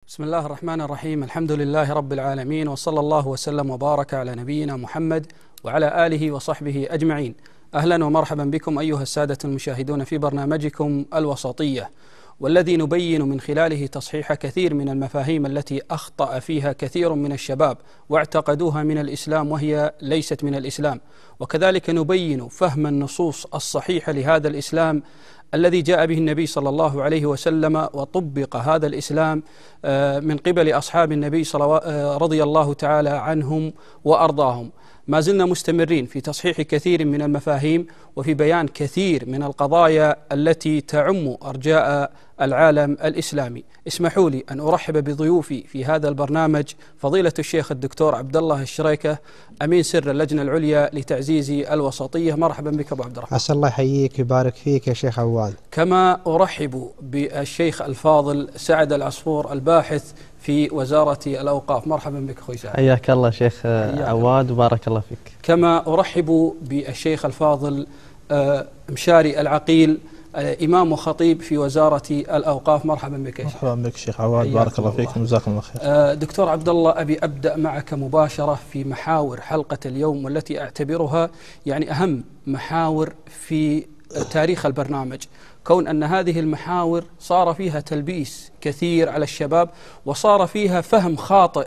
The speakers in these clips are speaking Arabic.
بسم الله الرحمن الرحيم. الحمد لله رب العالمين، وصلى الله وسلم وبارك على نبينا محمد وعلى آله وصحبه أجمعين. أهلا ومرحبا بكم أيها السادة المشاهدون في برنامجكم الوسطية، والذي نبين من خلاله تصحيح كثير من المفاهيم التي أخطأ فيها كثير من الشباب واعتقدوها من الإسلام وهي ليست من الإسلام، وكذلك نبين فهم النصوص الصحيحة لهذا الإسلام الذي جاء به النبي صلى الله عليه وسلم، وطبق هذا الإسلام من قبل أصحاب النبي رضي الله تعالى عنهم وأرضاهم. ما زلنا مستمرين في تصحيح كثير من المفاهيم وفي بيان كثير من القضايا التي تعم أرجاء العالم الإسلامي. اسمحوا لي أن أرحب بضيوفي في هذا البرنامج فضيلة الشيخ الدكتور عبد الله الشريكة، أمين سر اللجنة العليا لتعزيز الوسطية. مرحبا بك أبو عبد الرحمن. عسى الله يحييك ويبارك فيك يا شيخ عواد. كما أرحب بالشيخ الفاضل سعد العصفور الباحث في وزارة الأوقاف. مرحبا بك أخوي سعد. حياك الله شيخ عواد وبارك الله فيك. كما أرحب بالشيخ الفاضل مشاري العقيل، إمام وخطيب في وزارة الأوقاف. مرحبا بك يا شيخ. مرحبا بك شيخ عواد، بارك الله فيك وجزاكم الله خير. دكتور عبد الله، أبي أبدأ معك مباشرة في محاور حلقة اليوم، والتي أعتبرها يعني أهم محاور في تاريخ البرنامج، كون أن هذه المحاور صار فيها تلبيس كثير على الشباب، وصار فيها فهم خاطئ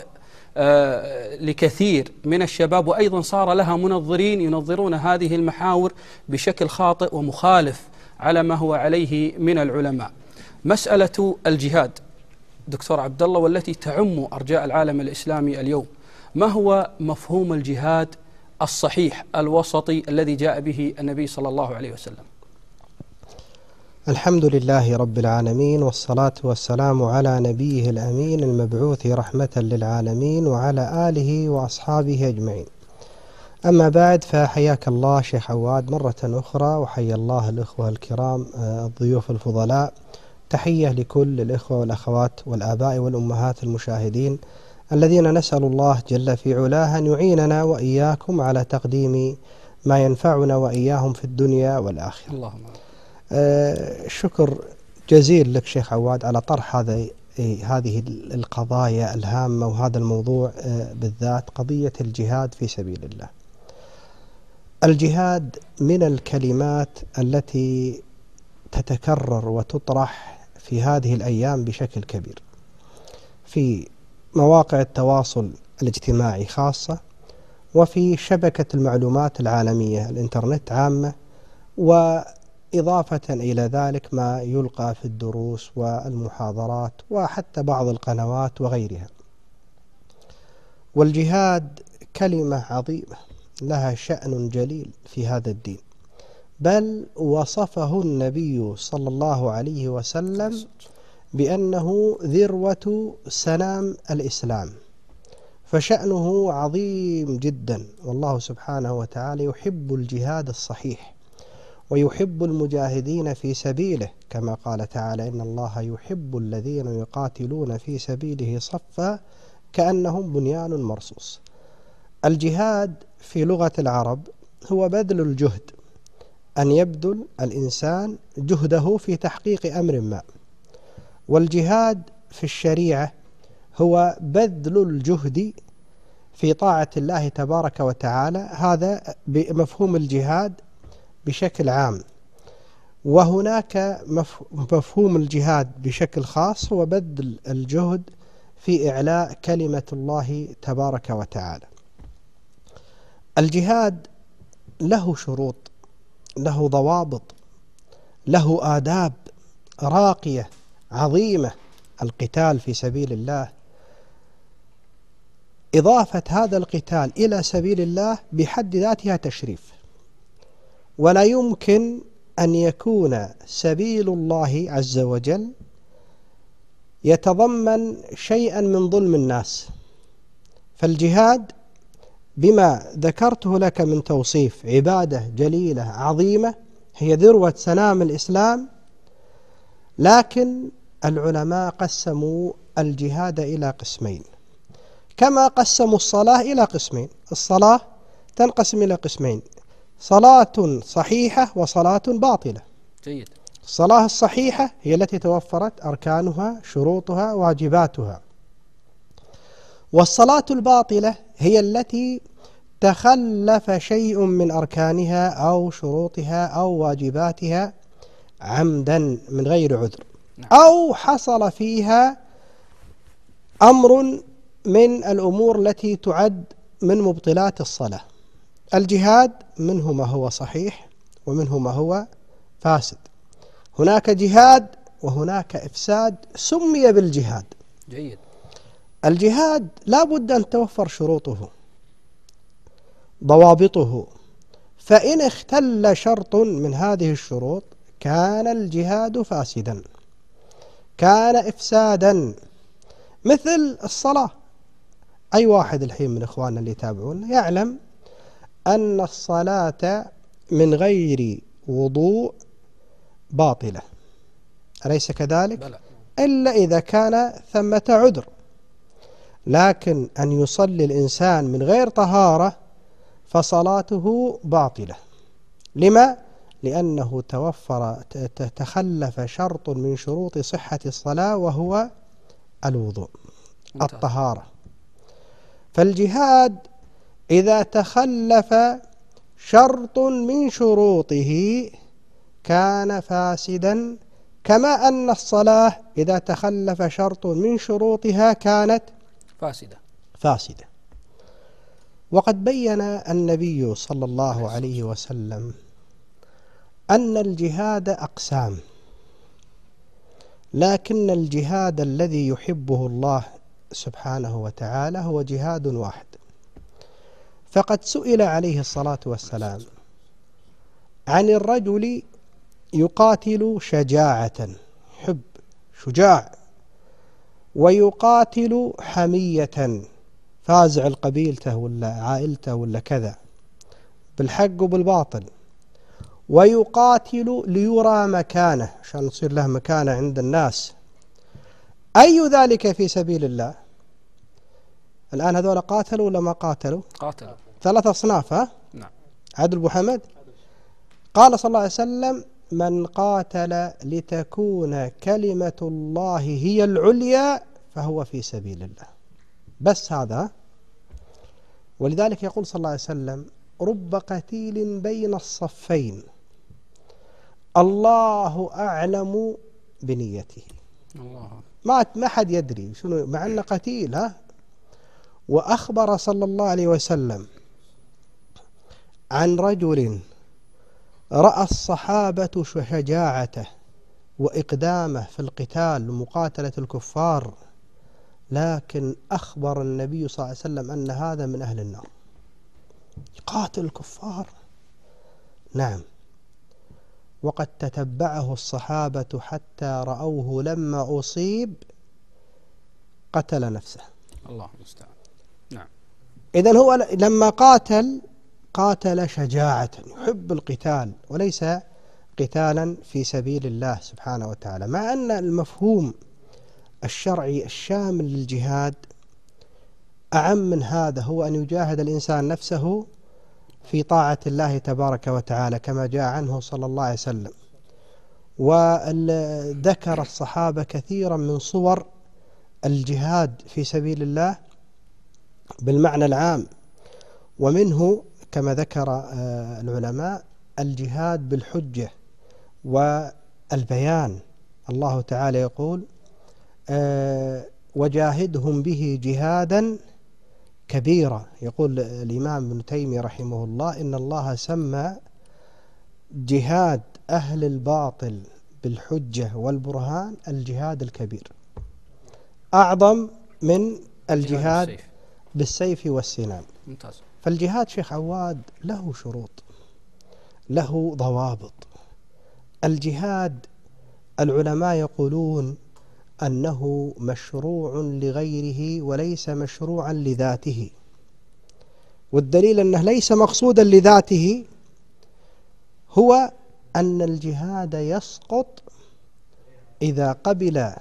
لكثير من الشباب، وأيضا صار لها منظرين ينظرون هذه المحاور بشكل خاطئ ومخالف على ما هو عليه من العلماء. مسألة الجهاد دكتور عبد الله، والتي تعم أرجاء العالم الإسلامي اليوم، ما هو مفهوم الجهاد الصحيح الوسطي الذي جاء به النبي صلى الله عليه وسلم؟ الحمد لله رب العالمين، والصلاة والسلام على نبيه الأمين المبعوث رحمة للعالمين وعلى آله وأصحابه أجمعين. أما بعد، فحياك الله شيخ عواد مرة أخرى، وحيا الله الإخوة الكرام الضيوف الفضلاء. تحية لكل الإخوة والأخوات والآباء والأمهات المشاهدين الذين نسأل الله جل في علاه أن يعيننا وإياكم على تقديم ما ينفعنا وإياهم في الدنيا والآخرة. اللهم شكر جزيل لك شيخ عواد على طرح هذه القضايا الهامة، وهذا الموضوع بالذات قضية الجهاد في سبيل الله. الجهاد من الكلمات التي تتكرر وتطرح في هذه الأيام بشكل كبير في مواقع التواصل الاجتماعي خاصة، وفي شبكة المعلومات العالمية الإنترنت عامة، وإضافة إلى ذلك ما يلقى في الدروس والمحاضرات وحتى بعض القنوات وغيرها. والجهاد كلمة عظيمة لها شأن جليل في هذا الدين، بل وصفه النبي صلى الله عليه وسلم بأنه ذروة سنام الإسلام، فشأنه عظيم جدا. والله سبحانه وتعالى يحب الجهاد الصحيح، ويحب المجاهدين في سبيله، كما قال تعالى: إن الله يحب الذين يقاتلون في سبيله صفا كأنهم بنيان مرصوص. الجهاد في لغة العرب هو بذل الجهد، أن يبذل الإنسان جهده في تحقيق أمر ما. والجهاد في الشريعة هو بذل الجهد في طاعة الله تبارك وتعالى، هذا بمفهوم الجهاد بشكل عام. وهناك مفهوم الجهاد بشكل خاص هو بذل الجهد في إعلاء كلمة الله تبارك وتعالى. الجهاد له شروط، له ضوابط، له آداب راقية عظيمة. القتال في سبيل الله، إضافة هذا القتال إلى سبيل الله بحد ذاتها تشريف، ولا يمكن أن يكون سبيل الله عز وجل يتضمن شيئا من ظلم الناس. فالجهاد بما ذكرته لك من توصيف عبادة جليلة عظيمة، هي ذروة سنام الإسلام. لكن العلماء قسموا الجهاد إلى قسمين، كما قسموا الصلاة إلى قسمين. الصلاة تنقسم إلى قسمين: صلاة صحيحة وصلاة باطلة. جيد. الصلاة الصحيحة هي التي توفرت أركانها، شروطها، واجباتها، والصلاة الباطلة هي التي تخلف شيء من أركانها أو شروطها أو واجباتها عمدا من غير عذر، أو حصل فيها أمر من الأمور التي تعد من مبطلات الصلاة. الجهاد منه ما هو صحيح ومنه ما هو فاسد. هناك جهاد وهناك إفساد سمي بالجهاد. جيد. الجهاد لا بد أن توفر شروطه ضوابطه، فإن اختل شرط من هذه الشروط كان الجهاد فاسدا، كان إفسادا. مثل الصلاة، أي واحد الحين من إخواننا اللي يتابعون يعلم أن الصلاة من غير وضوء باطلة، أليس كذلك؟ بلى. إلا إذا كان ثمة عذر. لكن أن يصلي الإنسان من غير طهارة فصلاته باطلة. لما؟ لأنه تخلف شرط من شروط صحة الصلاة وهو الوضوء، الطهارة. فالجهاد إذا تخلف شرط من شروطه كان فاسدا، كما أن الصلاة إذا تخلف شرط من شروطها كانت فاسدة. وقد بين النبي صلى الله عليه وسلم أن الجهاد أقسام، لكن الجهاد الذي يحبه الله سبحانه وتعالى هو جهاد واحد. فقد سئل عليه الصلاة والسلام عن الرجل يقاتل شجاعة، حب شجاع، ويقاتل حمية، فازع قبيلته ولا عائلته ولا كذا بالحق وبالباطل، ويقاتل ليرى مكانه عشان يصير له مكانة عند الناس. أي ذلك في سبيل الله؟ الآن هذول قاتلوا ولا ما قاتلوا؟ قاتلوا. 3 أصناف. ها؟ نعم. عدل أبو حمد قال صلى الله عليه وسلم: من قاتل لتكون كلمة الله هي العليا فهو في سبيل الله. بس هذا. ولذلك يقول صلى الله عليه وسلم: رب قتيل بين الصفين الله أعلم بنيته. ما حد يدري شنو مع أنه قتيل. ها؟ وأخبر صلى الله عليه وسلم عن رجل رأى الصحابة شجاعته وإقدامه في القتال ومقاتلة الكفار، لكن أخبر النبي صلى الله عليه وسلم أن هذا من أهل النار، يقاتل الكفار. نعم. وقد تتبعه الصحابة حتى رأوه لما أصيب قتل نفسه. الله المستعان. نعم. إذن هو لما قاتل شجاعة، يحب القتال وليس قتالا في سبيل الله سبحانه وتعالى، مع أن المفهوم الشرعي الشامل للجهاد أعم من هذا، هو أن يجاهد الإنسان نفسه في طاعة الله تبارك وتعالى كما جاء عنه صلى الله عليه وسلم. وذكر الصحابة كثيرا من صور الجهاد في سبيل الله بالمعنى العام، ومنه كما ذكر العلماء الجهاد بالحجة والبيان. الله تعالى يقول: وجاهدهم به جهادا كبيرا. يقول الإمام ابن تيمية رحمه الله: إن الله سمى جهاد أهل الباطل بالحجة والبرهان الجهاد الكبير، أعظم من الجهاد بالسيف والسنان. ممتاز. فالجهاد شيخ عواد له شروط، له ضوابط. الجهاد العلماء يقولون أنه مشروع لغيره وليس مشروعا لذاته، والدليل أنه ليس مقصودا لذاته هو أن الجهاد يسقط إذا قبل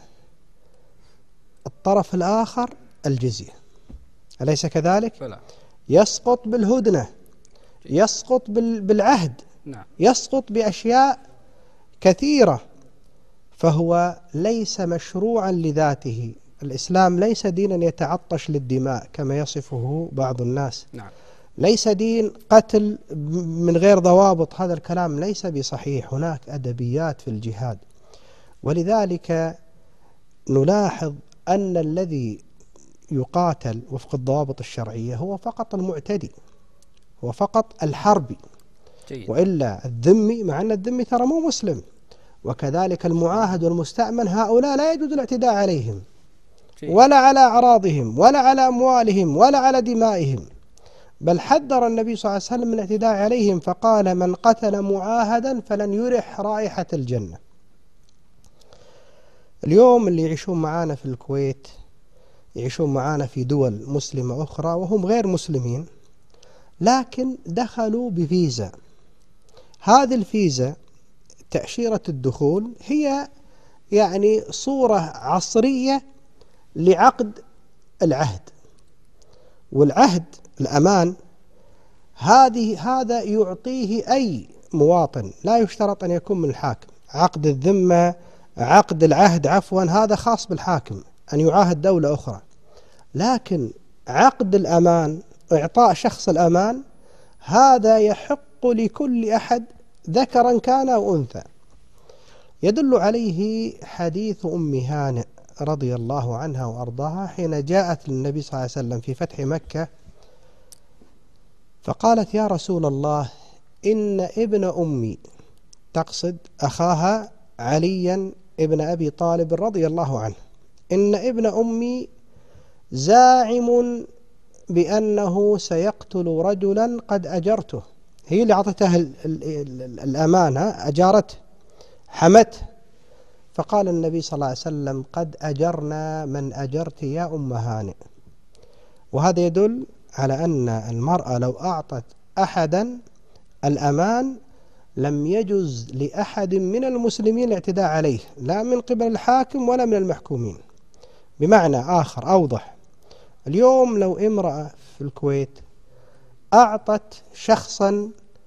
الطرف الآخر الجزية، أليس كذلك؟ فلا. يسقط بالهدنة، يسقط بالعهد. نعم. يسقط بأشياء كثيرة، فهو ليس مشروعا لذاته. الإسلام ليس دينا يتعطش للدماء كما يصفه بعض الناس. نعم. ليس دين قتل من غير ضوابط، هذا الكلام ليس بصحيح. هناك أدبيات في الجهاد، ولذلك نلاحظ أن الذي يقاتل وفق الضوابط الشرعية هو فقط المعتدي، هو فقط الحربي. جيد. وإلا الذمي، مع أن الذمي ترى مو مسلم، وكذلك المعاهد والمستأمن، هؤلاء لا يجوز الاعتداء عليهم ولا على أعراضهم ولا على أموالهم ولا على دمائهم، بل حذر النبي صلى الله عليه وسلم من الاعتداء عليهم فقال: من قتل معاهدا فلن يرح رائحة الجنة. اليوم اللي يعيشون معانا في الكويت، يعيشون معانا في دول مسلمة أخرى وهم غير مسلمين، لكن دخلوا بفيزا. هذه الفيزا تأشيرة الدخول هي يعني صورة عصرية لعقد العهد، والعهد الأمان هذا يعطيه أي مواطن، لا يشترط أن يكون من الحاكم. عقد الذمة، عقد العهد عفوا، هذا خاص بالحاكم أن يعاهد دولة أخرى، لكن عقد الأمان، إعطاء شخص الأمان، هذا يحق لكل أحد ذكرا كان أو أنثى. يدل عليه حديث أم هانئ رضي الله عنها وأرضاها حين جاءت للنبي صلى الله عليه وسلم في فتح مكة فقالت: يا رسول الله، إن ابن أمي، تقصد أخاها عليا ابن أبي طالب رضي الله عنه، إن ابن أمي زاعم بأنه سيقتل رجلا قد أجرته. هي اللي أعطته الأمان، أجارته، حمته. فقال النبي صلى الله عليه وسلم: قد أجرنا من أجرت يا أم هانئ. وهذا يدل على أن المرأة لو أعطت أحدا الأمان لم يجوز لأحد من المسلمين الاعتداء عليه، لا من قبل الحاكم ولا من المحكومين. بمعنى آخر أوضح، اليوم لو امرأة في الكويت أعطت شخصا،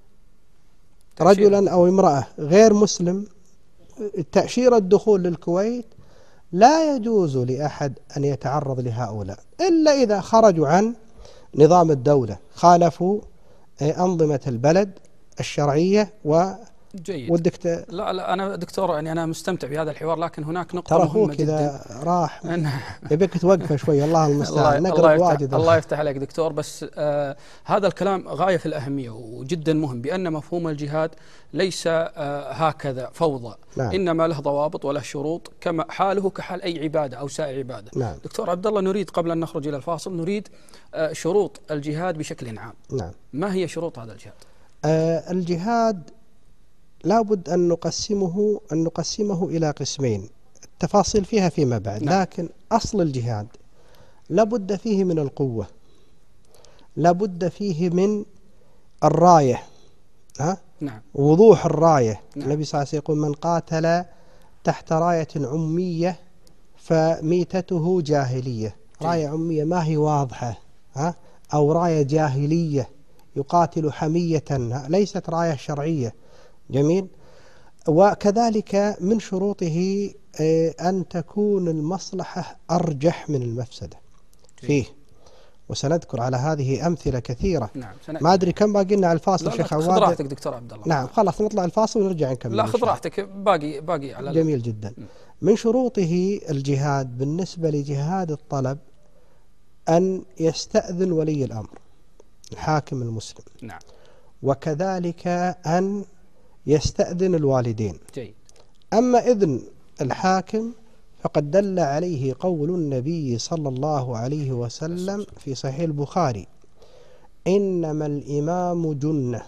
رجلا أو امرأة غير مسلم، تأشيرة الدخول للكويت، لا يجوز لأحد أن يتعرض لهؤلاء إلا إذا خرجوا عن نظام الدولة، خالفوا أنظمة البلد الشرعية. جيد. ودك لا أنا دكتور، يعني أنا مستمتع بهذا الحوار، لكن هناك نقطة ترى مهمة جدا. إذا راح يبيك توقفه شوي، الله المستعان، نقرب واجد. الله يفتح عليك دكتور، بس هذا الكلام غاية في الأهمية وجدا مهم، بأن مفهوم الجهاد ليس هكذا فوضى. نعم. إنما له ضوابط وله شروط، كما حاله كحال أي عبادة أو سائر عبادة. نعم. دكتور عبد الله، نريد قبل أن نخرج إلى الفاصل نريد شروط الجهاد بشكل عام. نعم. ما هي شروط هذا الجهاد؟ الجهاد لا بد أن نقسمه إلى قسمين، التفاصيل فيها فيما بعد. نعم. لكن أصل الجهاد لا بد فيه من القوة، لا بد فيه من الراية، نعم. وضوح الراية. نعم. النبي صلى الله عليه وسلم يقول: من قاتل تحت راية عمية فميتته جاهلية. راية عمية ما هي واضحة، أو راية جاهلية يقاتل حمية، ليست راية شرعية. جميل. وكذلك من شروطه أن تكون المصلحة أرجح من المفسدة فيه، وسنذكر على هذه أمثلة كثيرة. نعم. ما أدري كم باقي لنا على الفاصل شيخ عواد. خذ راحتك دكتور عبد الله. نعم خلاص نطلع الفاصل ونرجع نكمل. لا خذ راحتك، باقي على جميل جدا. من شروطه الجهاد بالنسبة لجهاد الطلب أن يستأذن ولي الأمر الحاكم المسلم. نعم. وكذلك أن يستأذن الوالدين. جيد. أما إذن الحاكم فقد دل عليه قول النبي صلى الله عليه وسلم في صحيح البخاري: إنما الإمام جنة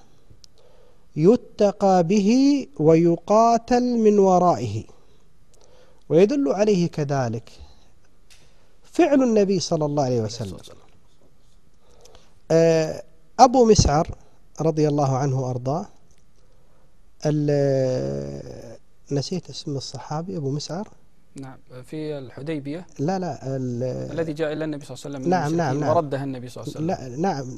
يتقى به ويقاتل من ورائه. ويدل عليه كذلك فعل النبي صلى الله عليه وسلم. أبو مسعر رضي الله عنه وأرضاه، نسيت اسم الصحابي أبو مسعر. نعم. في الحديبية. لا الذي جاء إلى النبي صلى الله عليه وسلم. نعم. ورده النبي صلى الله عليه وسلم. لا نعم.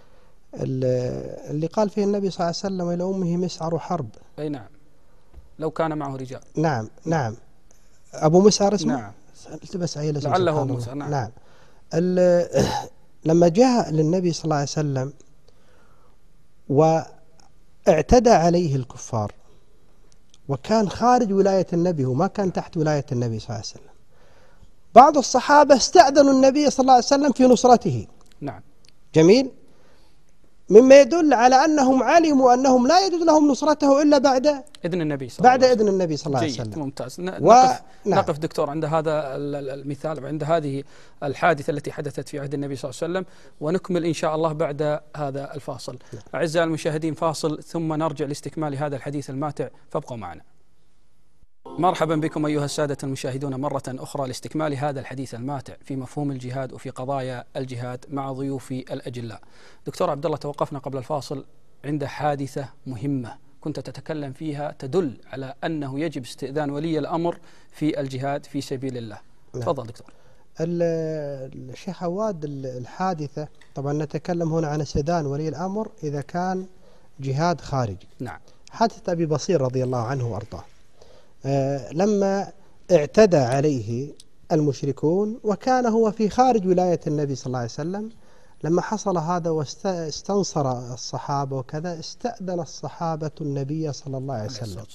اللي قال فيه النبي صلى الله عليه وسلم: إلى أمه مسعر حرب. أي نعم. لو كان معه رجال. نعم. أبو مسعر اسمه. نعم. التبس عليه الاسم لعله موسى. نعم. لما جاء للنبي صلى الله عليه وسلم واعتدى عليه الكفار وكان خارج ولاية النبي وما كان تحت ولاية النبي صلى الله عليه وسلم، بعض الصحابة استأذنوا النبي صلى الله عليه وسلم في نصرته. نعم. جميل. مما يدل على أنهم علموا أنهم لا يجوز لهم نصرته إلا بعد إذن النبي صلى الله عليه وسلم. بعد إذن النبي صلى الله عليه وسلم. ممتاز. نعم. نقف دكتور عند هذا المثال، عند هذه الحادثة التي حدثت في عهد النبي صلى الله عليه وسلم، ونكمل إن شاء الله بعد هذا الفاصل. أعزائي المشاهدين، فاصل ثم نرجع لاستكمال هذا الحديث الماتع، فابقوا معنا. مرحبا بكم أيها السادة المشاهدون مرة أخرى لاستكمال هذا الحديث الماتع في مفهوم الجهاد وفي قضايا الجهاد مع ضيوفي الأجلاء. دكتور عبد الله، توقفنا قبل الفاصل عند حادثة مهمة كنت تتكلم فيها تدل على أنه يجب استئذان ولي الأمر في الجهاد في سبيل الله. تفضل دكتور. الشيخ عواد، الحادثة طبعا نتكلم هنا عن استئذان ولي الأمر إذا كان جهاد خارجي. نعم. حادثة أبي بصير رضي الله عنه وأرضاه لما اعتدى عليه المشركون وكان هو في خارج ولاية النبي صلى الله عليه وسلم، لما حصل هذا واستنصر الصحابة وكذا، استأذن الصحابة النبي صلى الله عليه وسلم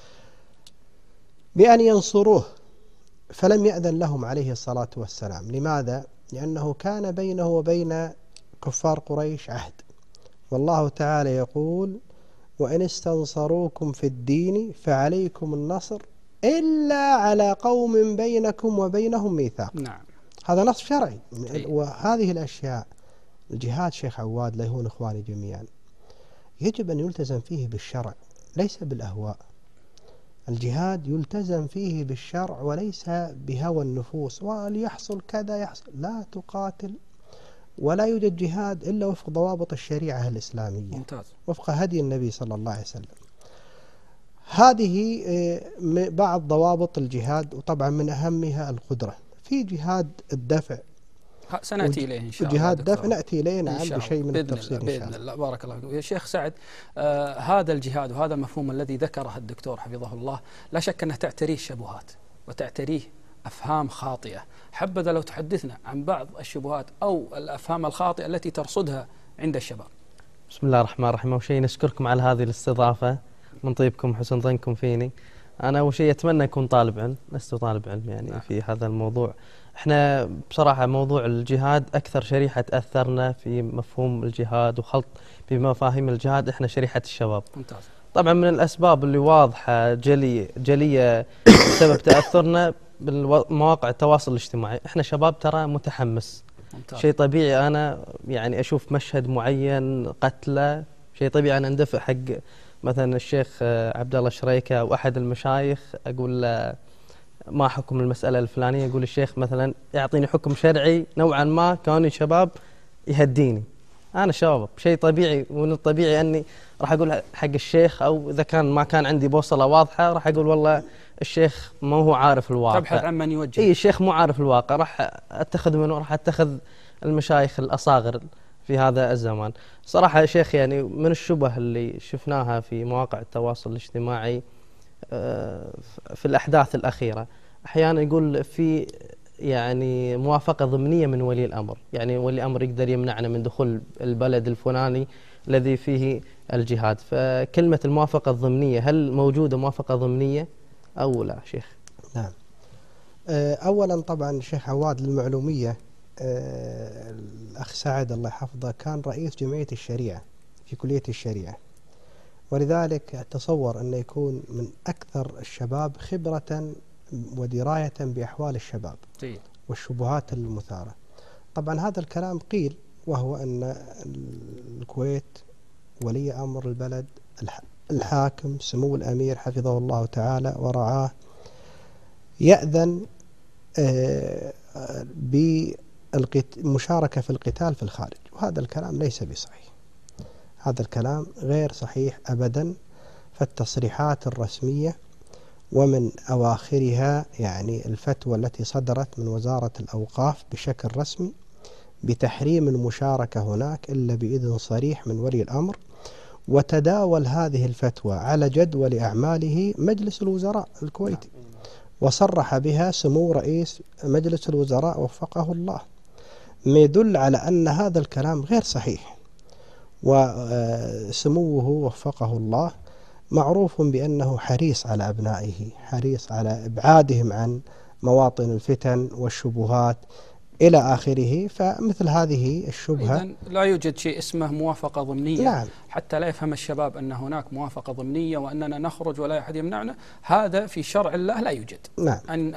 بأن ينصروه، فلم يأذن لهم عليه الصلاة والسلام. لماذا؟ لأنه كان بينه وبين كفار قريش عهد، والله تعالى يقول: وإن استنصروكم في الدين فعليكم النصر إلا على قوم بينكم وبينهم ميثاق. نعم. هذا نص شرعي. وهذه الأشياء، الجهاد شيخ عواد لا يهون إخواني جميعا، يجب أن يلتزم فيه بالشرع ليس بالأهواء. الجهاد يلتزم فيه بالشرع وليس بهوى النفوس، وليحصل كذا يحصل. لا تقاتل ولا يوجد جهاد إلا وفق ضوابط الشريعة الإسلامية. ممتاز. وفق هدي النبي صلى الله عليه وسلم. هذه بعض ضوابط الجهاد، وطبعا من أهمها القدرة. في جهاد الدفع سنأتي إليه إن شاء الله. جهاد الدفع نأتي إليه نعم بشيء من التفصيل إن شاء الله. بإذن الله. بارك الله فيك يا شيخ سعد. هذا الجهاد وهذا المفهوم الذي ذكره الدكتور حفظه الله لا شك أنه تعتريه الشبهات وتعتريه أفهام خاطئة. حبذا لو تحدثنا عن بعض الشبهات أو الأفهام الخاطئة التي ترصدها عند الشباب. بسم الله الرحمن الرحيم. أول شيء نشكركم على هذه الاستضافة من طيبكم حسن ظنكم فيني. أنا أول شيء أتمنى أكون طالب علم، لست طالب علم يعني في هذا الموضوع. احنا بصراحة موضوع الجهاد أكثر شريحة تأثرنا في مفهوم الجهاد وخلط بمفاهيم الجهاد احنا شريحة الشباب. ممتاز. طبعا من الأسباب اللي واضحة جلية سبب تأثرنا بمواقع التواصل الاجتماعي. احنا شباب ترى متحمس. ممتاز. شيء طبيعي أنا يعني أشوف مشهد معين قتله، شيء طبيعي أنا أندفع حق مثلا الشيخ عبد الله شريكة أو أحد المشايخ، أقول له ما حكم المسألة الفلانية، يقول الشيخ مثلا يعطيني حكم شرعي نوعا ما كوني شباب يهديني. أنا شباب، شيء طبيعي، ومن الطبيعي أني راح أقول حق الشيخ، أو إذا كان ما كان عندي بوصلة واضحة راح أقول والله الشيخ ما هو عارف الواقع. تبحث عن من يوجه. الشيخ مو عارف الواقع، راح أتخذ منه، راح أتخذ المشايخ الأصاغر في هذا الزمان. صراحة يا شيخ يعني من الشبه اللي شفناها في مواقع التواصل الاجتماعي في الأحداث الأخيرة، أحيانا يقول في يعني موافقة ضمنية من ولي الأمر، يعني ولي الأمر يقدر يمنعنا من دخول البلد الفلاني الذي فيه الجهاد. فكلمة الموافقة الضمنية، هل موجودة موافقة ضمنية أو لا شيخ؟ نعم. أولا طبعا شيخ عواد للمعلومية، الأخ سعد الله يحفظه كان رئيس جمعية الشريعة في كلية الشريعة، ولذلك أتصور أنه يكون من أكثر الشباب خبرة ودراية بأحوال الشباب والشبهات المثارة. طبعا هذا الكلام قيل، وهو أن الكويت ولي أمر البلد الحاكم سمو الأمير حفظه الله تعالى ورعاه يأذن بالمشاركة في القتال في الخارج، وهذا الكلام ليس بصحيح، هذا الكلام غير صحيح أبدا. فالتصريحات الرسمية ومن أواخرها يعني الفتوى التي صدرت من وزارة الأوقاف بشكل رسمي بتحريم المشاركة هناك إلا بإذن صريح من ولي الأمر، وتداول هذه الفتوى على جدول أعماله مجلس الوزراء الكويتي، وصرح بها سمو رئيس مجلس الوزراء وفقه الله، ما يدل على أن هذا الكلام غير صحيح. وسموه وفقه الله معروف بأنه حريص على أبنائه، حريص على إبعادهم عن مواطن الفتن والشبهات إلى آخره. فمثل هذه الشبهة إذن لا يوجد شيء اسمه موافقة ضمنية. نعم. حتى لا يفهم الشباب أن هناك موافقة ضمنية وأننا نخرج ولا أحد يمنعنا، هذا في شرع الله لا يوجد. نعم.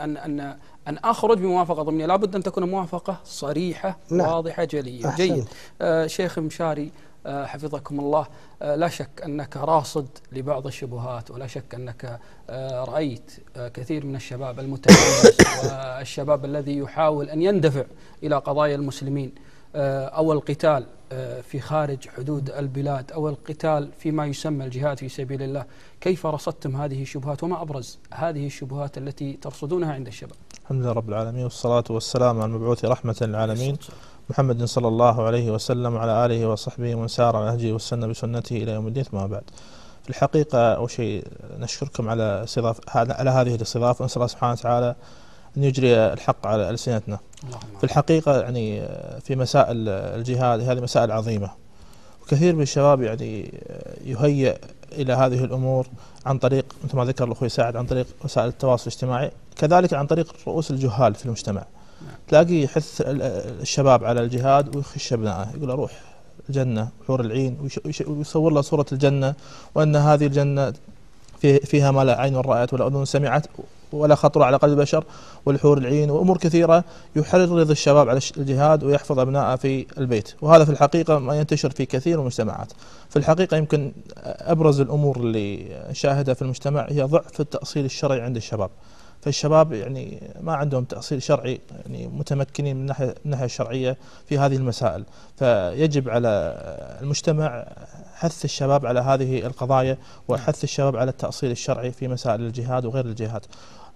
أن أخرج بموافقة ضمنية، لابد أن تكون موافقة صريحة. نعم. واضحة جلية. أحسن. جيد. شيخ مشاري حفظكم الله، لا شك أنك راصد لبعض الشبهات، ولا شك أنك رأيت كثير من الشباب المتحمس والشباب الذي يحاول أن يندفع إلى قضايا المسلمين، أو القتال في خارج حدود البلاد، أو القتال فيما يسمى الجهاد في سبيل الله. كيف رصدتم هذه الشبهات، وما أبرز هذه الشبهات التي ترصدونها عند الشباب؟ الحمد لله رب العالمين، والصلاة والسلام على المبعوث رحمة للعالمين محمد صلى الله عليه وسلم وعلى آله وصحبه ومن سار على نهجه واستنى بسنته إلى يوم الدين. ما بعد، في الحقيقة أول شيء نشكركم على هذه الاستضافة، ونسأل الله سبحانه وتعالى أن يجري الحق على ألسنتنا. في الحقيقة يعني في مسائل الجهاد هذه مسائل عظيمة، وكثير من الشباب يعني يهيئ إلى هذه الأمور عن طريق مثل ما ذكر الأخوي سعد، عن طريق وسائل التواصل الاجتماعي، كذلك عن طريق رؤوس الجهال في المجتمع. تلاقي يحث الشباب على الجهاد ويخش ابنائه، يقول أروح الجنة حور العين، ويصور له صورة الجنة، وأن هذه الجنة فيها ما لا عين رأت ولا أذن سمعت ولا خطر على قلب بشر، والحور العين وأمور كثيرة يحرض الشباب على الجهاد ويحفظ أبنائه في البيت. وهذا في الحقيقة ما ينتشر في كثير من المجتمعات. في الحقيقة يمكن أبرز الأمور اللي نشاهدها في المجتمع هي ضعف التأصيل الشرعي عند الشباب. فالشباب يعني ما عندهم تأصيل شرعي، يعني متمكنين من الناحية الشرعية في هذه المسائل. فيجب على المجتمع حث الشباب على هذه القضايا، وحث الشباب على التأصيل الشرعي في مسائل الجهاد وغير الجهاد.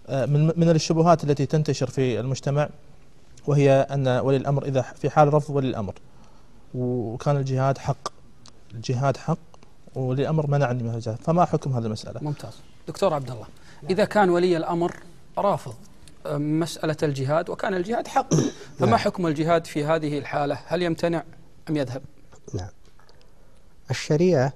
من الشبهات التي تنتشر في المجتمع وهي أن ولي الأمر إذا في حال رفض ولي الأمر وكان الجهاد حق وولي الأمر منعني من الجهاد، فما حكم هذه المسألة؟ ممتاز. دكتور عبد الله، إذا كان ولي الأمر رافض مسألة الجهاد وكان الجهاد حق، فما حكم الجهاد في هذه الحالة؟ هل يمتنع أم يذهب؟ نعم. الشريعة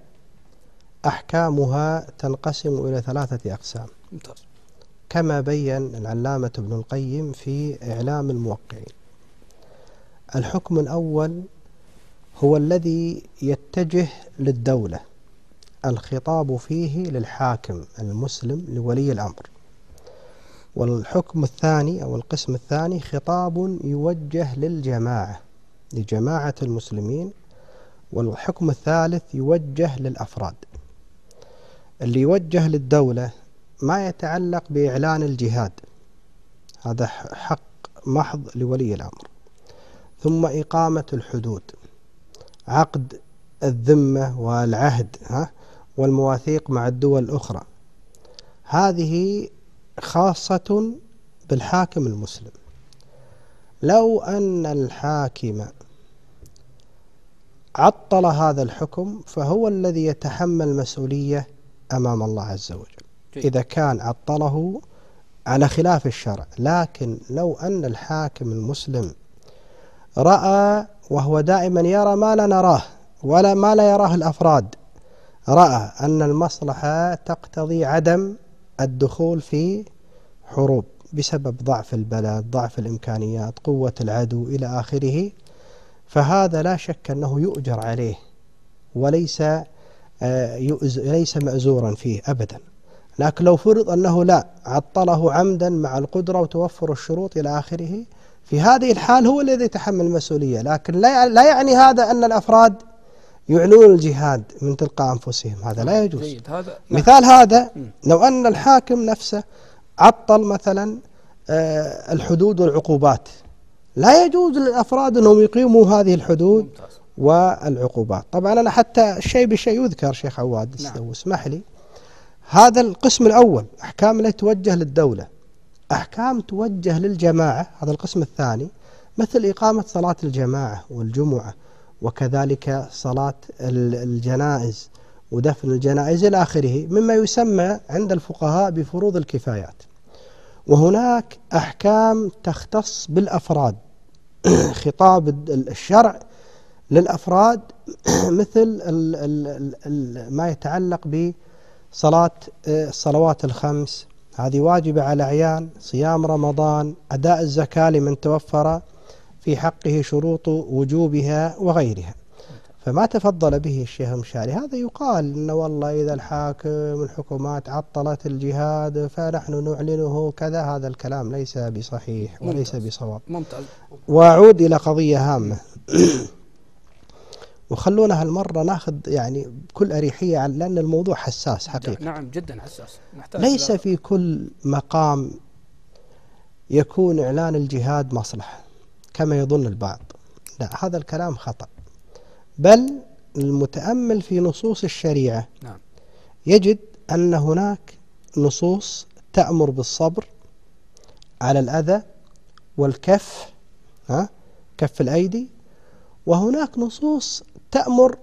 أحكامها تنقسم إلى 3 أقسام. ممتاز. كما بين العلامة ابن القيم في إعلام الموقعين. الحكم الأول هو الذي يتجه للدولة، الخطاب فيه للحاكم المسلم لولي الأمر. والحكم الثاني أو القسم الثاني خطاب يوجه لجماعة المسلمين. والحكم الثالث يوجه للأفراد. اللي يوجه للدولة ما يتعلق بإعلان الجهاد، هذا حق محض لولي الأمر. ثم إقامة الحدود، عقد الذمة والعهد والمواثيق مع الدول الأخرى، هذه خاصة بالحاكم المسلم. لو أن الحاكم عطل هذا الحكم فهو الذي يتحمل مسؤولية أمام الله عز وجل إذا كان عطله على خلاف الشرع. لكن لو أن الحاكم المسلم رأى، وهو دائما يرى ما لا نراه ولا ما لا يراه الأفراد، رأى أن المصلحة تقتضي عدم الدخول في حروب بسبب ضعف البلد، ضعف الإمكانيات، قوة العدو إلى آخره، فهذا لا شك أنه يؤجر عليه وليس ليس مأزورا فيه أبدا. لكن لو فرض أنه لا، عطله عمدا مع القدرة وتوفر الشروط إلى آخره، في هذه الحال هو الذي يتحمل المسؤولية. لكن لا يعني هذا أن الأفراد يعلنون الجهاد من تلقاء أنفسهم، هذا لا يجوز. مثال هذا لو أن الحاكم نفسه عطل مثلا الحدود والعقوبات، لا يجوز للأفراد أنهم يقيموا هذه الحدود والعقوبات. طبعا أنا حتى الشيء بالشيء يذكر شيخ عواد، اسمح لي. هذا القسم الأول، أحكام التي توجه للدولة. أحكام توجه للجماعة، هذا القسم الثاني، مثل إقامة صلاة الجماعة والجمعة، وكذلك صلاة الجنائز ودفن الجنائز إلى آخره، مما يسمى عند الفقهاء بفروض الكفايات. وهناك أحكام تختص بالأفراد خطاب الشرع للأفراد مثل ما يتعلق بصلاة الصلوات الخمس، هذه واجبة على الأعيان، صيام رمضان، أداء الزكاة لمن توفر في حقه شروط وجوبها وغيرها. فما تفضل به الشيخ المشاري هذا يقال إنه والله إذا الحكومات عطلت الجهاد فنحن نعلنه كذا، هذا الكلام ليس بصحيح وليس بصواب. ممتاز. وأعود إلى قضية هامة وخلونا هالمرة ناخذ يعني بكل أريحية لأن الموضوع حساس حقيقة. نعم جدا حساس. ليس في كل مقام يكون إعلان الجهاد مصلحة كما يظن البعض، لا، هذا الكلام خطأ. بل المتأمل في نصوص الشريعة يجد أن هناك نصوص تأمر بالصبر على الأذى والكف، كف الأيدي، وهناك نصوص تأمر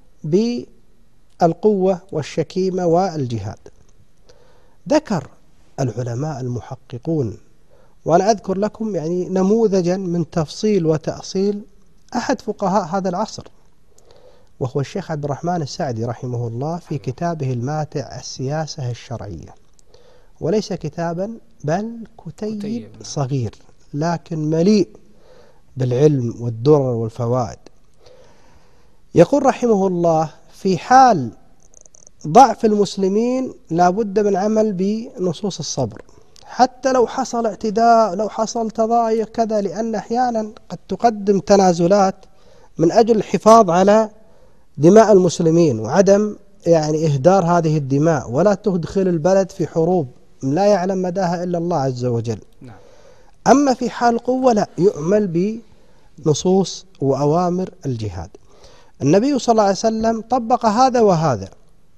بالقوة والشكيمة والجهاد. ذكر العلماء المحققون، وأنا أذكر لكم يعني نموذجا من تفصيل وتأصيل أحد فقهاء هذا العصر، وهو الشيخ عبد الرحمن السعدي رحمه الله في كتابه الماتع السياسة الشرعية، وليس كتابا بل كتيب صغير لكن مليء بالعلم والدرر والفوائد. يقول رحمه الله في حال ضعف المسلمين لا بد من عمل بنصوص الصبر، حتى لو حصل اعتداء، لو حصل تضايق كذا، لأن أحيانا قد تقدم تنازلات من أجل الحفاظ على دماء المسلمين وعدم يعني إهدار هذه الدماء، ولا تدخل البلد في حروب لا يعلم مداها إلا الله عز وجل. أما في حال قوة لا، يعمل بنصوص وأوامر الجهاد. النبي صلى الله عليه وسلم طبق هذا وهذا.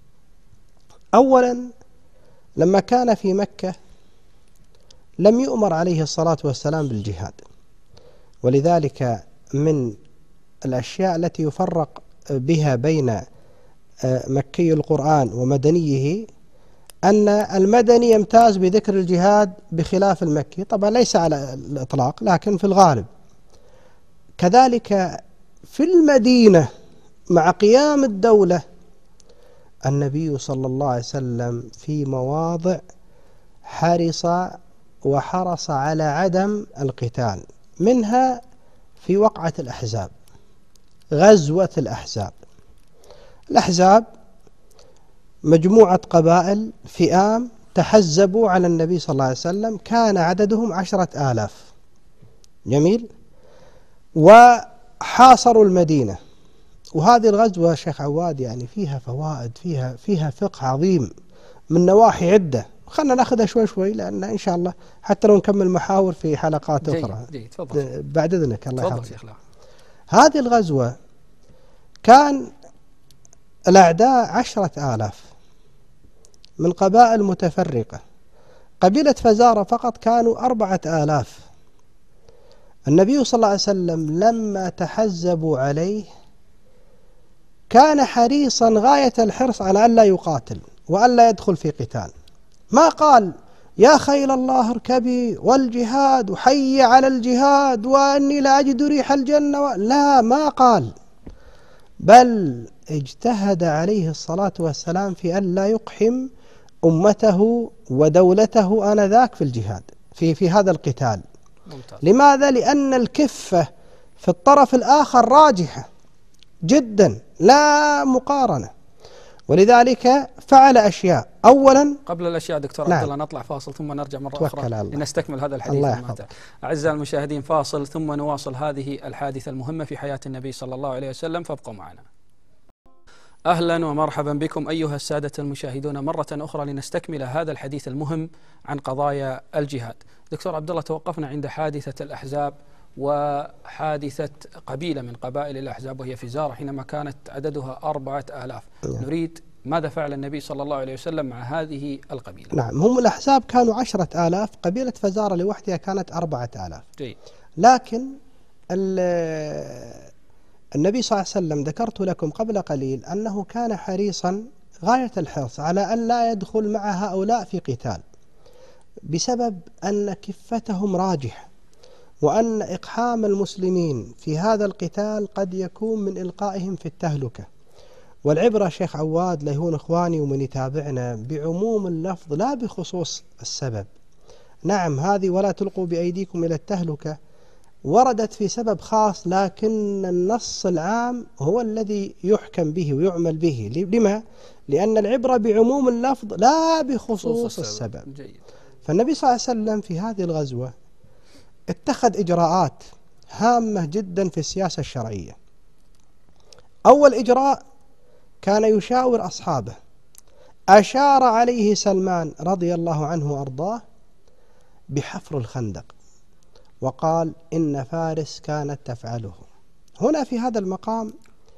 أولا لما كان في مكة لم يؤمر عليه الصلاة والسلام بالجهاد، ولذلك من الأشياء التي يفرق بها بين مكي القرآن ومدنيه أن المدني يمتاز بذكر الجهاد بخلاف المكي، طبعا ليس على الإطلاق لكن في الغالب. كذلك في المدينة مع قيام الدولة النبي صلى الله عليه وسلم في مواضع حرص على عدم القتال، منها في وقعة الأحزاب، غزوة الأحزاب مجموعة قبائل فئام تحزبوا على النبي صلى الله عليه وسلم، كان عددهم 10,000. جميل. وحاصروا المدينة. وهذه الغزوة شيخ عواد يعني فيها فوائد، فيها فقه عظيم من نواحي عدة. خلنا ناخذها شوي شوي لأن إن شاء الله حتى لو نكمل محاور في حلقات أخرى. بعد إذنك الله يحفظك. هذه الغزوة كان الأعداء 10,000 من قبائل متفرقة. قبيلة فزارة فقط كانوا 4,000. النبي صلى الله عليه وسلم لما تحزبوا عليه كان حريصا غاية الحرص على أن لا يقاتل وأن لا يدخل في قتال. ما قال يا خيل الله اركبي والجهاد وحي على الجهاد وأني لا أجد ريح الجنة، لا، ما قال، بل اجتهد عليه الصلاة والسلام في أن لا يقحم أمته ودولته آنذاك في الجهاد في هذا القتال. لماذا؟ لأن الكفة في الطرف الآخر راجحة جدا لا مقارنة، ولذلك فعل أشياء. أولا قبل الأشياء دكتور عبد الله نطلع فاصل ثم نرجع مرة أخرى لنستكمل هذا الحديث الممتع. أعزائي المشاهدين فاصل ثم نواصل هذه الحادثة المهمة في حياة النبي صلى الله عليه وسلم، فابقوا معنا. أهلا ومرحبا بكم أيها السادة المشاهدون مرة أخرى لنستكمل هذا الحديث المهم عن قضايا الجهاد. دكتور عبد الله توقفنا عند حادثة الأحزاب وحادثة قبيلة من قبائل الأحزاب وهي فزارة حينما كانت عددها 4,000. نريد ماذا فعل النبي صلى الله عليه وسلم مع هذه القبيلة؟ نعم، هم الأحزاب كانوا 10,000، قبيلة فزارة لوحدها كانت 4,000. لكن النبي صلى الله عليه وسلم ذكرت لكم قبل قليل أنه كان حريصا غاية الحرص على أن لا يدخل مع هؤلاء في قتال، بسبب أن كفتهم راجحة، وأن إقحام المسلمين في هذا القتال قد يكون من إلقائهم في التهلكة. والعبرة شيخ عواد ليهون إخواني ومن يتابعنا بعموم اللفظ لا بخصوص السبب. نعم هذه ولا تلقوا بأيديكم إلى التهلكة وردت في سبب خاص، لكن النص العام هو الذي يحكم به ويعمل به. لما؟ لأن العبرة بعموم اللفظ لا بخصوص السبب. جيد. فالنبي صلى الله عليه وسلم في هذه الغزوة اتخذ إجراءات هامة جدا في السياسة الشرعية. أول إجراء كان يشاور أصحابه، أشار عليه سلمان رضي الله عنه وأرضاه بحفر الخندق، وقال إن فارس كانت تفعله. هنا في هذا المقام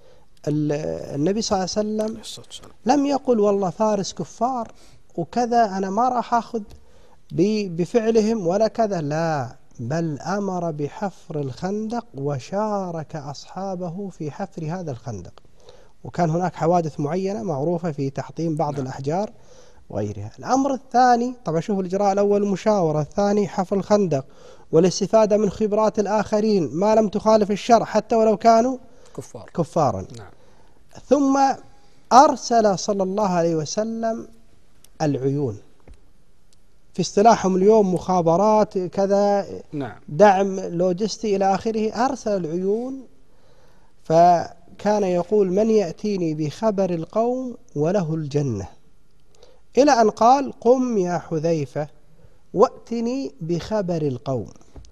النبي صلى الله عليه وسلم لم يقل والله فارس كفار وكذا أنا ما راح أخذ بفعلهم ولا كذا، لا، بل أمر بحفر الخندق وشارك أصحابه في حفر هذا الخندق. وكان هناك حوادث معينة معروفة في تحطيم بعض الأحجار وغيرها. الأمر الثاني طبعا شوفوا الإجراء الأول مشاورة، الثاني حفر الخندق والاستفادة من خبرات الآخرين ما لم تخالف الشرع حتى ولو كانوا كفارا. نعم. ثم أرسل صلى الله عليه وسلم العيون، في اصطلاحهم اليوم مخابرات كذا، نعم، دعم لوجستي إلى آخره. أرسل العيون، فكان يقول من يأتيني بخبر القوم وله الجنة، إلى أن قال قم يا حذيفة وأتني بخبر القوم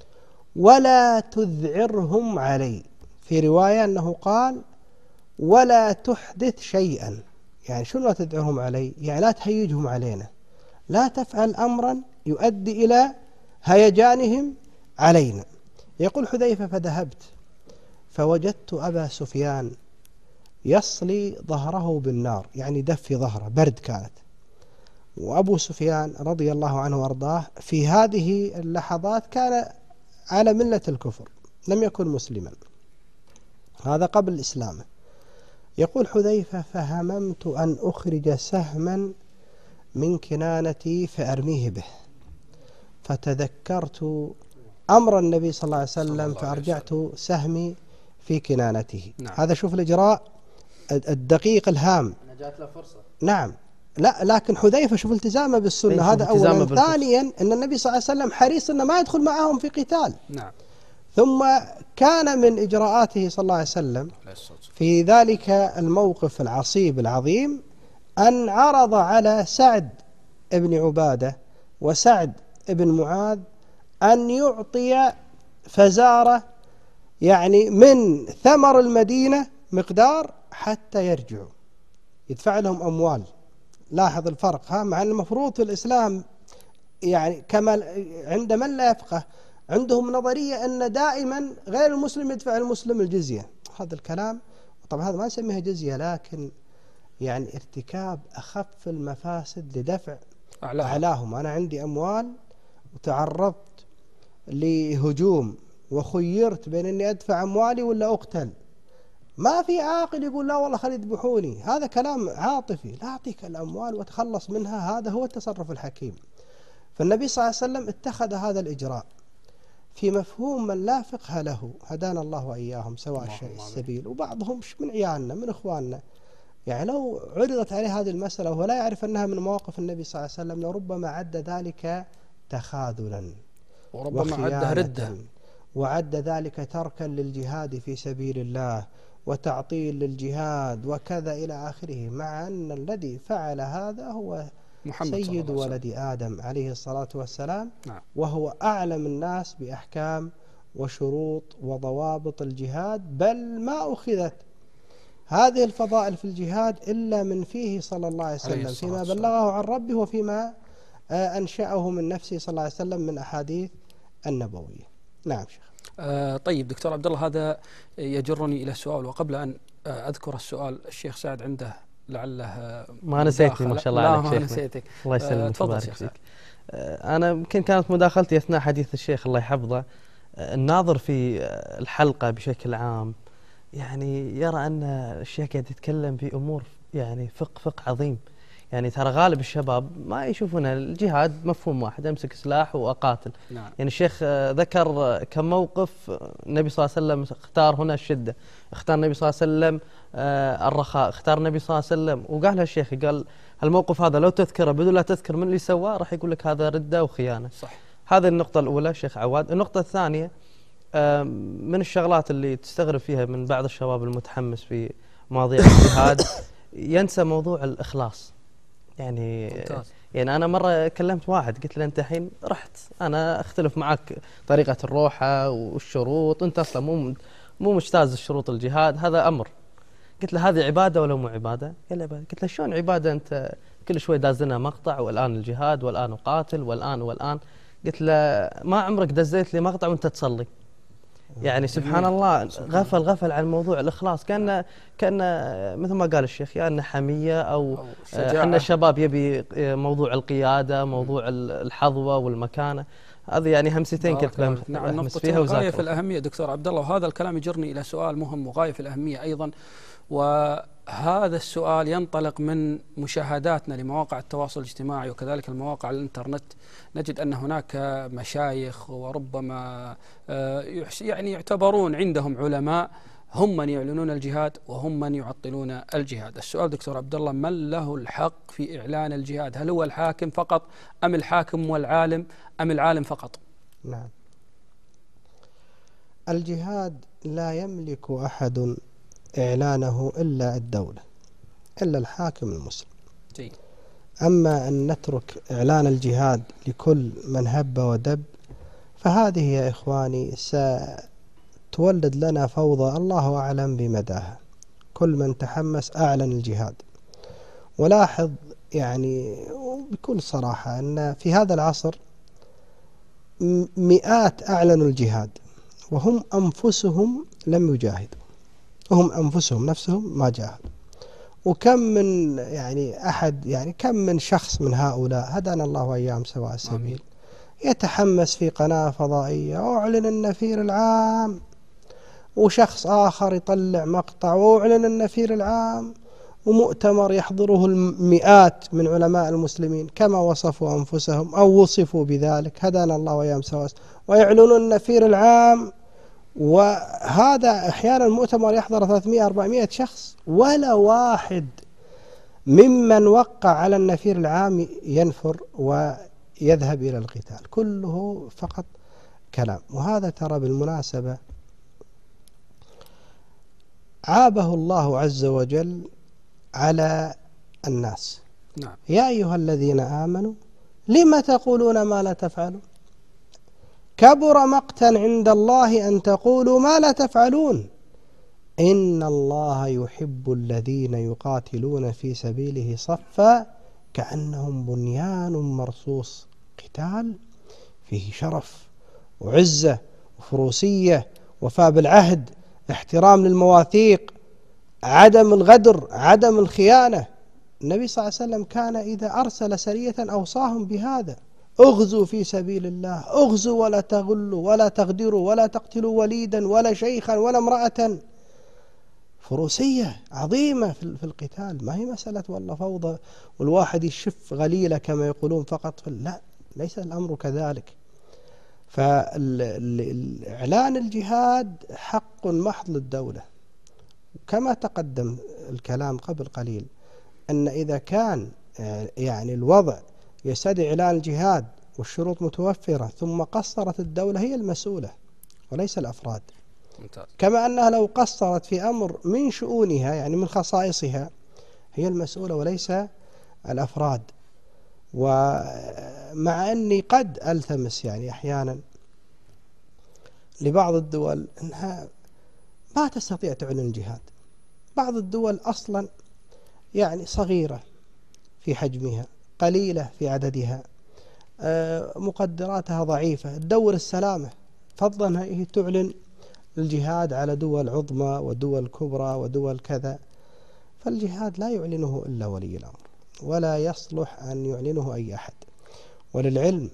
ولا تذعرهم علي. في رواية أنه قال ولا تحدث شيئا، يعني شنو لا تذعرهم علي؟ يعني لا تهيجهم علينا، لا تفعل أمرا يؤدي إلى هيجانهم علينا. يقول حذيفة فذهبت فوجدت أبا سفيان يصلي ظهره بالنار، يعني دف ظهره، برد كانت. وأبو سفيان رضي الله عنه وأرضاه في هذه اللحظات كان على ملة الكفر، لم يكن مسلما، هذا قبل إسلامه. يقول حذيفة فهممت أن أخرج سهما من كنانتي فأرميه به، فتذكرت أمر النبي صلى الله عليه وسلم فأرجعت سهمي في كنانته. نعم. هذا شوف الإجراء الدقيق الهام. جات له فرصة. نعم، لا لكن حذيفة شوف التزامه بالسنة، هذا أولا. ثانيا أن النبي صلى الله عليه وسلم حريص أنه ما يدخل معهم في قتال. نعم. ثم كان من إجراءاته صلى الله عليه وسلم في ذلك الموقف العصيب العظيم أن عرض على سعد بن عبادة وسعد بن معاذ أن يعطي فزارة، يعني من ثمر المدينة مقدار حتى يرجعوا، يدفع لهم أموال. لاحظ الفرق، مع أن المفروض في الإسلام يعني كما عند من لا يفقه عندهم نظرية أن دائما غير المسلم يدفع المسلم الجزية. هذا الكلام طبعا هذا ما نسميها جزية، لكن يعني ارتكاب أخف المفاسد لدفع أعلاهم. أنا عندي أموال وتعرضت لهجوم وخيرت بين أني أدفع أموالي ولا أقتل، ما في عاقل يقول لا والله خلي يذبحوني، هذا كلام عاطفي. لا، أعطيك الأموال وتخلص منها، هذا هو التصرف الحكيم. فالنبي صلى الله عليه وسلم اتخذ هذا الإجراء في مفهوم من لا فقه له، هدانا الله وإياهم سواء السبيل، وبعضهم من عيالنا من إخواننا، يعني لو عرضت عليه هذه المسألة وهو لا يعرف أنها من مواقف النبي صلى الله عليه وسلم لربما عد ذلك تخاذلا وربما عده ردة، وعد ذلك تركا للجهاد في سبيل الله وتعطيل للجهاد وكذا إلى آخره، مع أن الذي فعل هذا هو محمد سيد ولد آدم عليه الصلاة والسلام. نعم. وهو أعلم الناس بأحكام وشروط وضوابط الجهاد، بل ما أخذت هذه الفضائل في الجهاد إلا من فيه صلى الله عليه وسلم، فيما بلغه عن ربه وفيما أنشأه من نفسه صلى الله عليه وسلم من أحاديث النبوية. نعم شيخ. طيب دكتور عبد الله، هذا يجرني إلى سؤال، وقبل أن أذكر السؤال الشيخ سعد عنده لعله ما نسيتني ما شاء الله عليك شيخنا. ما نسيتك، الله يسلمك. تفضل شيخ سعد. أنا يمكن كانت مداخلتي أثناء حديث الشيخ الله يحفظه. الناظر في الحلقة بشكل عام يعني يرى أن الشيخ قاعد يتكلم في أمور يعني فقه عظيم، يعني ترى غالب الشباب ما يشوفون الجهاد مفهوم واحد، امسك سلاح واقاتل. نعم. يعني الشيخ ذكر كم موقف النبي صلى الله عليه وسلم اختار هنا الشدة، اختار النبي صلى الله عليه وسلم الرخاء، اختار النبي صلى الله عليه وسلم، وقالها الشيخ قال الموقف هذا لو تذكره بدون لا تذكر من اللي سواه راح يقول لك هذا ردة وخيانة. صح. هذه النقطة الأولى شيخ عواد. النقطة الثانية من الشغلات اللي تستغرب فيها من بعض الشباب المتحمس في مواضيع الجهاد ينسى موضوع الإخلاص. يعني ممتاز. يعني أنا مرة كلمت واحد قلت له أنت الحين رحت، أنا أختلف معك طريقة الروحة والشروط، أنت أصلا مو مجتاز الشروط الجهاد، هذا أمر. قلت له هذه عبادة ولا مو عبادة؟ قال عبادة. قلت له شلون عبادة أنت كل شوي دازنا مقطع والآن الجهاد والآن أقاتل والآن. قلت له ما عمرك دزيت لي مقطع وأنت تصلي. يعني سبحان الله غفل عن موضوع الإخلاص، كان مثل ما قال الشيخ يا أنه حمية أو أن الشباب يبي موضوع القيادة، موضوع الحظوة والمكانة. هذه يعني همستين كنت بمس فيها غاية في الأهمية دكتور عبد الله. وهذا الكلام يجرني إلى سؤال مهم وغاية في الأهمية أيضا، وهذا السؤال ينطلق من مشاهداتنا لمواقع التواصل الاجتماعي وكذلك المواقع الإنترنت. نجد أن هناك مشايخ وربما يعني يعتبرون عندهم علماء هم من يعلنون الجهاد وهم من يعطلون الجهاد. السؤال دكتور عبد الله، من له الحق في إعلان الجهاد؟ هل هو الحاكم فقط أم الحاكم والعالم أم العالم فقط؟ نعم، الجهاد لا يملك أحد إعلانه إلا الدولة، إلا الحاكم المسلم. جيد. أما أن نترك إعلان الجهاد لكل من هب ودب فهذه يا إخواني ستولد لنا فوضى الله أعلم بمداها. كل من تحمس أعلن الجهاد. ولاحظ يعني بكل صراحة أن في هذا العصر مئات أعلنوا الجهاد وهم أنفسهم لم يجاهدوا، وهم أنفسهم نفسهم ما جاهدوا. وكم من كم من شخص من هؤلاء هدانا الله وإياهم سواء السبيل يتحمس في قناة فضائية وأعلن النفير العام، وشخص آخر يطلع مقطع وأعلن النفير العام، ومؤتمر يحضره المئات من علماء المسلمين كما وصفوا أنفسهم أو وصفوا بذلك، هدانا الله وإياهم سواء، ويعلنون النفير العام. وهذا أحيانا المؤتمر يحضر 300-400 شخص ولا واحد ممن وقع على النفير العام ينفر ويذهب إلى القتال، كله فقط كلام. وهذا ترى بالمناسبة عابه الله عز وجل على الناس. نعم. يا أيها الذين آمنوا لما تقولون ما لا تفعلون، كبر مقتا عند الله أن تقولوا ما لا تفعلون، إن الله يحب الذين يقاتلون في سبيله صفا كأنهم بنيان مرصوص. قتال فيه شرف وعزة وفروسية، وفاء بالعهد، احترام للمواثيق، عدم الغدر، عدم الخيانة. النبي صلى الله عليه وسلم كان إذا أرسل سرية أوصاهم بهذا: اغزوا في سبيل الله، اغزوا ولا تغلوا ولا تغدروا ولا تقتلوا وليدا ولا شيخا ولا امرأة. فروسية عظيمة في القتال، ما هي مسألة والله فوضى والواحد يشف غليلة كما يقولون فقط. لا، ليس الأمر كذلك. فالإعلان الجهاد حق محض للدولة، كما تقدم الكلام قبل قليل أن إذا كان يعني الوضع يستدعي إعلان الجهاد والشروط متوفرة ثم قصرت الدولة هي المسؤولة وليس الأفراد. ممتاز. كما أنها لو قصرت في أمر من شؤونها يعني من خصائصها هي المسؤولة وليس الأفراد. ومع أني قد ألتمس يعني أحيانا لبعض الدول أنها ما تستطيع تعلن الجهاد. بعض الدول أصلا يعني صغيرة في حجمها، قليلة في عددها، مقدراتها ضعيفة، تدور السلامة، فضلا هي تعلن الجهاد على دول عظمى ودول كبرى ودول كذا. فالجهاد لا يعلنه إلا ولي الأمر، ولا يصلح أن يعلنه أي أحد. وللعلم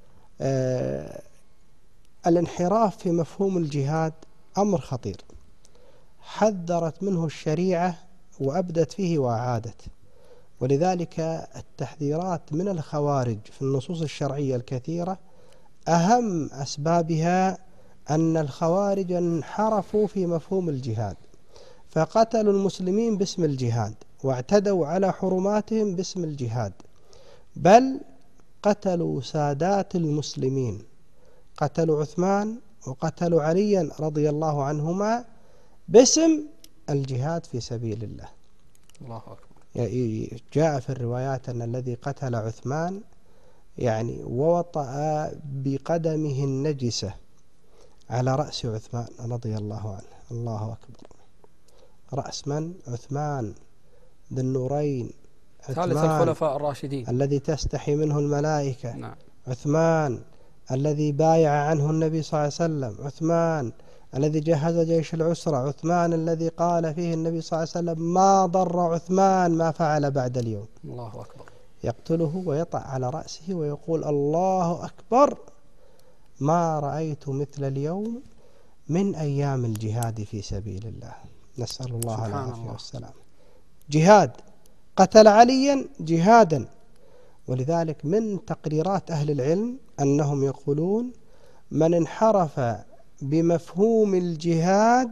الانحراف في مفهوم الجهاد أمر خطير حذرت منه الشريعة وأبدت فيه وأعادت. ولذلك التحذيرات من الخوارج في النصوص الشرعية الكثيرة أهم أسبابها أن الخوارج انحرفوا في مفهوم الجهاد، فقتلوا المسلمين باسم الجهاد، واعتدوا على حرماتهم باسم الجهاد، بل قتلوا سادات المسلمين، قتلوا عثمان وقتلوا عليا رضي الله عنهما باسم الجهاد في سبيل الله. الله أكبر. جاء في الروايات أن الذي قتل عثمان يعني ووطأ بقدمه النجسة على رأس عثمان رضي الله عنه. الله أكبر. رأس من؟ عثمان ذي النورين، ثالث الخلفاء الراشدين الذي تستحي منه الملائكة. نعم. عثمان الذي بايع عنه النبي صلى الله عليه وسلم، عثمان الذي جهز جيش العسرة، عثمان الذي قال فيه النبي صلى الله عليه وسلم ما ضر عثمان ما فعل بعد اليوم. الله أكبر. يقتله ويطأ على رأسه ويقول الله أكبر، ما رأيت مثل اليوم من أيام الجهاد في سبيل الله. نسأل الله العافية والسلام. جهاد، قتل عليا جهادا. ولذلك من تقريرات أهل العلم أنهم يقولون من انحرف بمفهوم الجهاد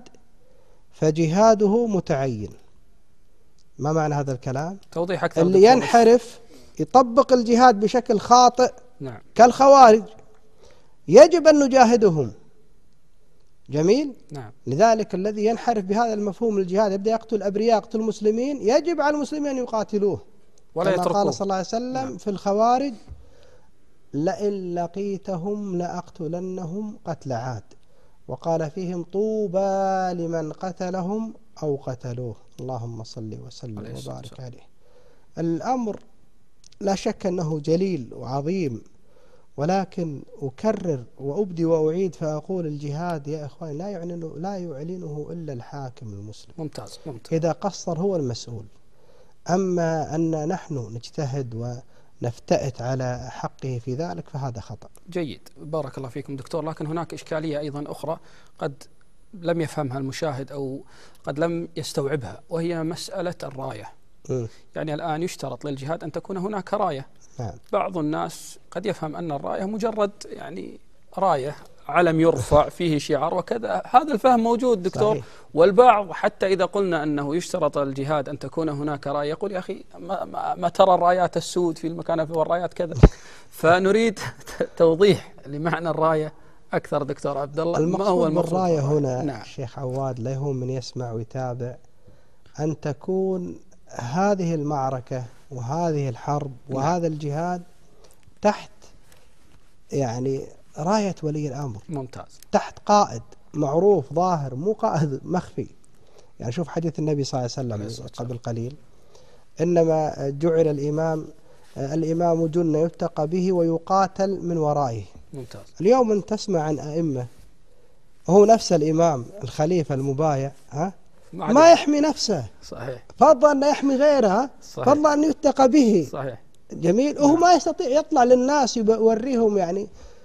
فجهاده متعين. ما معنى هذا الكلام؟ توضيح أكثر. اللي ينحرف يطبق الجهاد بشكل خاطئ نعم. كالخوارج يجب أن نجاهدهم. جميل؟ نعم. لذلك الذي ينحرف بهذا المفهوم الجهاد يبدأ يقتل الأبرياء، يقتل المسلمين، يجب على المسلمين أن يقاتلوه ولا يتركوه. قال صلى الله عليه وسلم نعم. في الخوارج لئن لقيتهم لأقتلنهم قتل عاد، وقال فيهم طوبى لمن قتلهم أو قتلوه. اللهم صل وسلم وبارك عليه. الأمر لا شك أنه جليل وعظيم، ولكن أكرر وأبدي وأعيد فأقول الجهاد يا إخوان لا يعلنه إلا الحاكم المسلم. ممتاز. إذا قصر هو المسؤول. أما أن نحن نجتهد ونفتئت على حقه في ذلك فهذا خطأ. جيد، بارك الله فيكم دكتور. لكن هناك إشكالية أيضا أخرى قد لم يفهمها المشاهد أو قد لم يستوعبها، وهي مسألة الراية. يعني الآن يشترط للجهاد أن تكون هناك راية. نعم. بعض الناس قد يفهم أن الراية مجرد يعني راية، علم يرفع فيه شعار وكذا. هذا الفهم موجود دكتور. صحيح. والبعض حتى إذا قلنا أنه يشترط الجهاد أن تكون هناك راية يقول يا أخي ما ترى الرايات السود في المكان والرايات كذا. فنريد توضيح لمعنى الراية أكثر دكتور عبد الله. المقصود بالراية هنا نعم. الشيخ عواد لا يهم من يسمع ويتابع أن تكون هذه المعركة وهذه الحرب وهذا الجهاد تحت يعني راية ولي الأمر. ممتاز. تحت قائد معروف ظاهر، مو قائد مخفي. يعني شوف حديث النبي صلى الله عليه وسلم قبل قليل، إنما جعل الإمام جنة يتقى به ويقاتل من ورائه. ممتاز. اليوم أن تسمع عن أئمة هو نفس الإمام الخليفة المبايع ما يحمي نفسه. صحيح. فضل أن يحمي غيره، فضل أن يتقى به. صحيح. جميل. وهو ما يستطيع يطلع للناس يوريهم يعني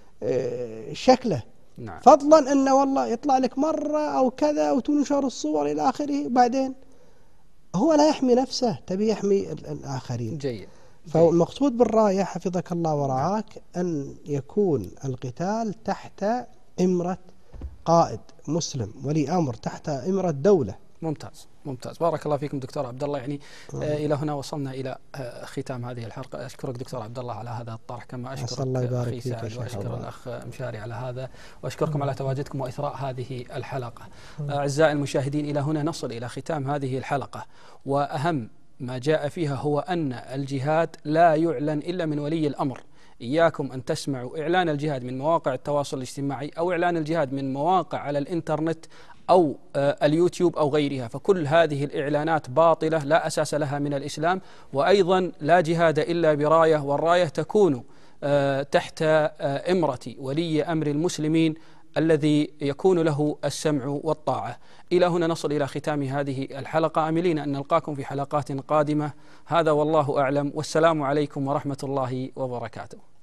شكله. نعم. فضلا أنه والله يطلع لك مرة أو كذا وتنشر الصور إلى آخره، بعدين هو لا يحمي نفسه، تبي يحمي الآخرين. جيد. فالمقصود بالراية حفظك الله ورعاك أن يكون القتال تحت إمرة قائد مسلم ولي أمر، تحت إمرة دولة. ممتاز. بارك الله فيكم دكتور عبد الله. يعني إلى هنا وصلنا إلى ختام هذه الحلقة. أشكرك دكتور عبد الله على هذا الطرح، كما أشكرك أخي سعد وأشكر الأخ مشاري على هذا، وأشكركم على تواجدكم وإثراء هذه الحلقة. أعزائي المشاهدين، إلى هنا نصل إلى ختام هذه الحلقة، وأهم ما جاء فيها هو أن الجهاد لا يعلن إلا من ولي الأمر. إياكم أن تسمعوا إعلان الجهاد من مواقع التواصل الاجتماعي أو إعلان الجهاد من مواقع على الإنترنت أو اليوتيوب أو غيرها، فكل هذه الإعلانات باطلة لا أساس لها من الإسلام. وأيضا لا جهاد إلا براية، والراية تكون تحت إمرة ولي أمر المسلمين الذي يكون له السمع والطاعة. إلى هنا نصل إلى ختام هذه الحلقة، آملين أن نلقاكم في حلقات قادمة. هذا والله أعلم، والسلام عليكم ورحمة الله وبركاته.